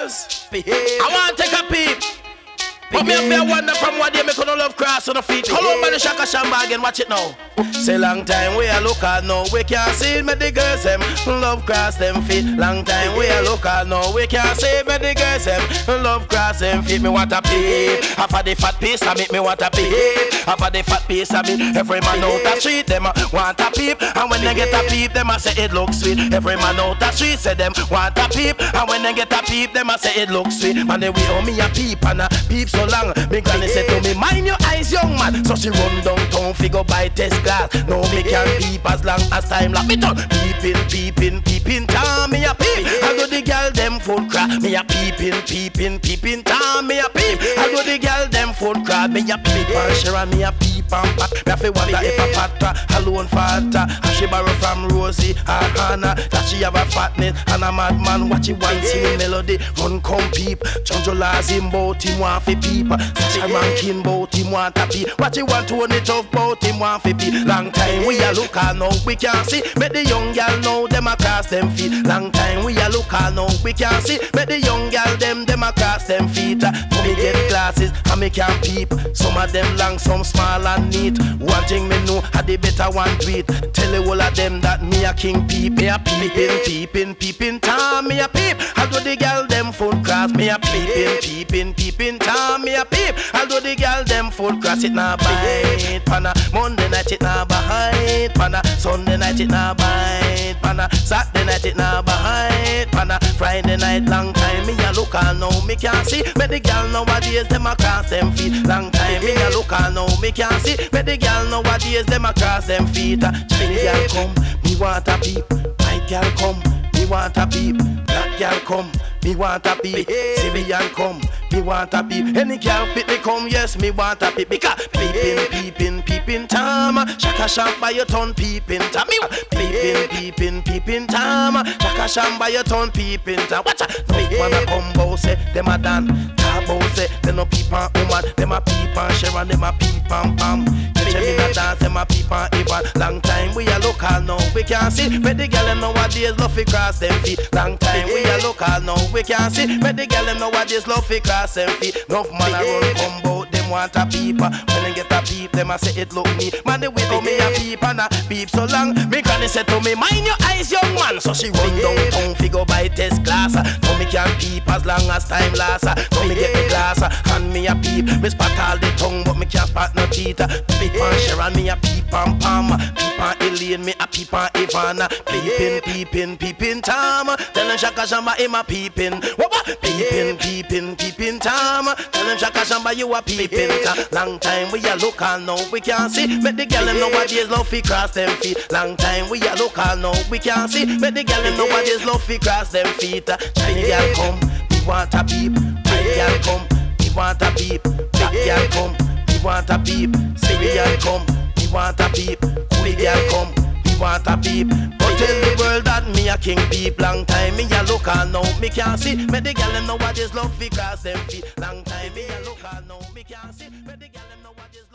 girls, I want to take a peep. But me have to wonder from what they make on love cross on the feet. Call on by the Shaka Shamba again, watch it now. Say long time we a look at now, we can't see me the girls them love cross them feet. Long time we a look at now, we can't see me the girls them love cross them feet. Me want a peep, half of the fat piece I make me want a peep. Half of the fat piece I mean, every man out the street them want a peep. And when they get a peep, them a say it looks sweet. Every man out the street say them want a peep. And when they get a peep, them a say it looks sweet. And they will me a peep and a peep so long. Me granny said to me, mind your eyes, young man. So she run downtown, figure by test glass. No, me can peep as long as time like me done. Peeping, peeping, peeping, time me a peep. I go the girl them phone cry. Me a peeping, peeping, peeping, time me a peep. I go the girl them phone cry. Me a peep and share me a peep and pat. Me a fi wonder if a patta alone fatter. And she borrow from Rosie or Hannah. That she have a fatness and a madman. Watch it one sing melody. Run come peep. Chonjo laws him bout him want fi peep. Such a ranking bout him want a peep. Watch it want to own it up bout him want fi peep. Long time we a look at now we can't see. Make the young girl know them a cross them feet. Long time we a look at now we can't see. Make the young girl them a cross them feet. So me get glasses and me can peep. Some of them long, some small and neat. One thing me know, I the better one do it. Tell the whole of them that me a king peep. Me a peeping, peeping, peeping, time me a peep. I do the girl them phone cross. Me a peeping, peeping, peeping, time me a peep. I do the girl them phone cross. It na bite, pana. Monday night it na bite, pana. Sunday night it na bite, pana. Saturday night it na bite, pana. Friday night long time me a look and now me can't see. But the girl nowadays them a cross them feet. Long time me a look and now me can't see. But the girl nowadays them a cross them feet. Chinese girl come, me want a peep. White girl come, me want a peep. Black girl come, me want a peep. Syrian come, me want a peep. Any girl fit me come, yes, me want a peep. Because peeping, peeping, peeping time. Shaka Shamba your turn peeping time. Me peeping, peeping, peeping time. Shaka Shamba your turn peeping time. Watch out, no wanna come bout say them a dan. Bout say they no peep and woman. Them a peep and Sharon, them a peep and Pam. Catch them in a dance, them a peep and Ivan. Long time we a local now, we can't see. But the girl them nowadays love fi cross them feet. Long time we a local now, we can't see. But the girl them nowadays love fi cross them feet. Enough man a run come bout, them want a peep. When they get a peep, them a say it look me. Man the way how me a peep and a peep so long. Me granny said to me, mind your eyes, young man. So she run downtown, fi go buy test glass. So me can peep as long as time lasts. So me get the glass, and me a peep. Me spot all the tongue, but me can't spot no teeth. Peep and Sharon, me a peep and Pam. Peep and Elaine, me a peep and Ivana. Peeping, peeping, peeping Tom. Tell them Shaka Shamba him a peeping. Peeping, peeping, peeping Tom. Tell them Shaka Shamba you a peeping. Long time we a look and now we can't see. Make the girl them nowadays love fi cross them feet. Long time we a look and now we can't see. Make the girl them nowadays love fi cross them feet. Chinese girl come, we want a peep. White girl come, we want a peep. Black girl come, we want a peep. Syrian come, we want a peep. Coolie girl come, we want a peep. But tell the world that me a king peep. Long time me a look and now me can't see. Make the girl them nowadays love fi cross them feet. Long time me a look and now me can't see. Make the girl them nowadays